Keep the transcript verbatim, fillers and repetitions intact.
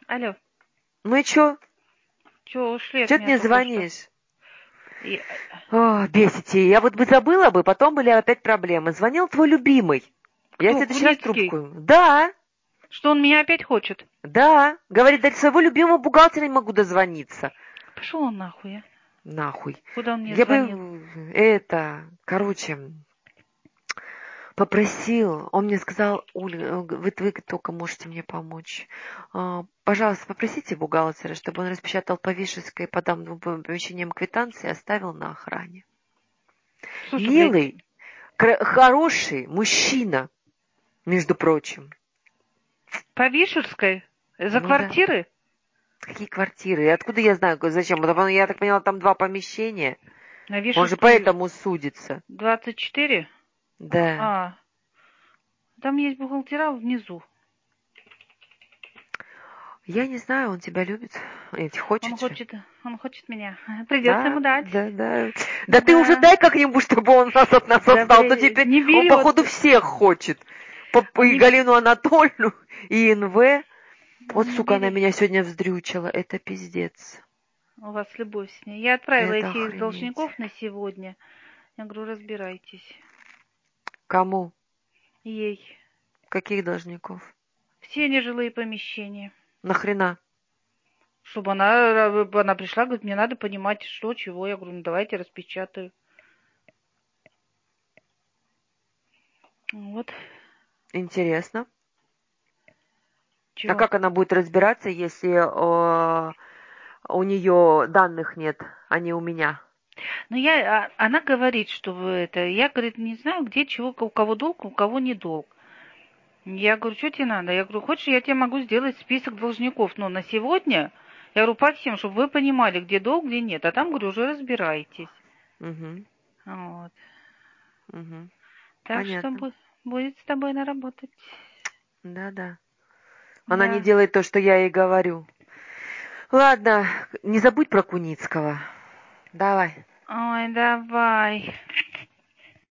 Алло. Ну и чё? Чё, ушли от Чё ты меня мне только что? звонишь? И- О, бесите. Я вот бы забыла бы, потом были опять проблемы. Звонил твой любимый. Я в Кто? следующий раз Куницкий? трубку. Да, Что он меня опять хочет? да. Говорит, до своего любимого бухгалтера не могу дозвониться. Пошел он нахуй, а? Нахуй. Куда он мне Я звонил? бы это, короче, попросил. Он мне сказал: Оля, вы, вы только можете мне помочь. А, Пожалуйста, попросите бухгалтера, чтобы он распечатал по Вишенской по данным помещениям квитанции и оставил на охране. Слушай, блядь, Милый, кра- хороший мужчина, между прочим. по Вишерской? За Ну да. квартиры? Какие квартиры? И откуда я знаю, зачем? Потому- Я так поняла, там два помещения. На Он же Вишерскую поэтому судится. двадцать четыре? Да. А, там есть бухгалтера внизу. Я не знаю, он тебя любит. Ведь Он хочет же. хочет, он хочет меня. Придется Да, ему дать. да, да. Да ты уже Да. дай как-нибудь, чтобы он нас от нас Да, отстал. То блядь, теперь не он, берет. походу, всех хочет. По- по- Он И не, Галину Анатольевну, и эн вэ. Вот, он не сука, она берет. меня сегодня вздрючила. Это пиздец. У вас любовь с ней. Я отправила Это этих охренеть. должников на сегодня. Я говорю, разбирайтесь. Кому? Ей. Каких должников? Все нежилые помещения. Нахрена? Чтобы она, она пришла, говорит, мне надо понимать, что, чего. Я говорю, ну давайте распечатаю. Вот. Интересно. А Чего? как она будет разбираться, если э, у нее данных нет, а не у меня? Ну, я, а, она говорит, что вы это... Я, говорит, не знаю, где, чего, у кого долг, у кого не долг. Я говорю, что тебе надо? Я говорю, хочешь, я тебе могу сделать список должников, но на сегодня, я говорю, по всем, чтобы вы понимали, где долг, где нет. А там, говорю, уже разбирайтесь. Угу, Вот. угу. Так что Понятно. бу- будет с тобой наработать. Да-да. Она не Да. делает то, что я ей говорю. Ладно, не забудь про Куницкого. Давай. Ой, давай.